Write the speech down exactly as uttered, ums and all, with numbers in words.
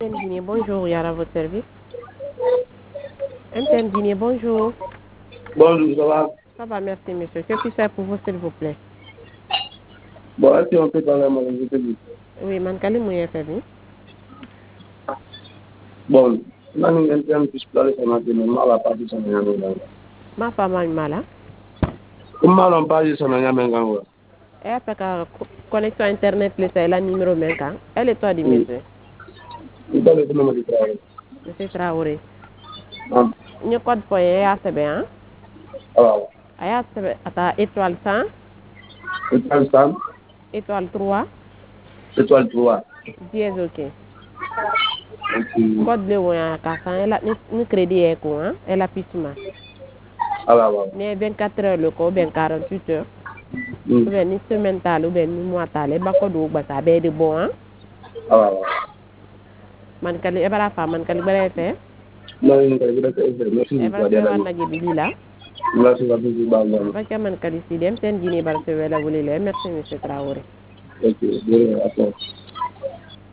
M T N Guinée, bonjour, Yara, à votre service. M T N Guinée, bonjour. Bonjour, ça va? Ça va, merci, monsieur. Que puis-je faire pour vous, s'il vous plaît? Bon, est-ce qu'on peut parler à ma je te dis. Oui, man, quel est mon F M I? Bon, man, M T N plus parler ça m'a dit, mais mal à partir de ça, Ma femme a une mal, mal on parle de ça, mais il et après la connexion Internet, c'est la numéro vingt. Elle est toi, dit, monsieur. Il parle de comment du travail. Monsieur Traoré. Ah, Ñu code point A C B, hein? alors, A C B, attends, étoile cent, étoile cent, étoile trois, étoile trois. dièse, ok. Ok. Code bleu, ouais, à quatre cents, elle a ni crédit, éco, hein? Elle a pissement. Alors, alors. Ni vingt-quatre heures, le co, ben quarante-huit heures. Hmm. Ou bien ni semaine tale, ou bien ni mois tale, ba code ou ba sa be de bon, hein? Alors, alors. Man kali ebara fa man kali bare fe Non, il ne peut pas faire. Merci e beaucoup. bar se wan na gibi lila Merci beaucoup. fa ka man kali si dem ten jini bar se wela wuli le merci monsieur Traoré. Ok, bien, attends.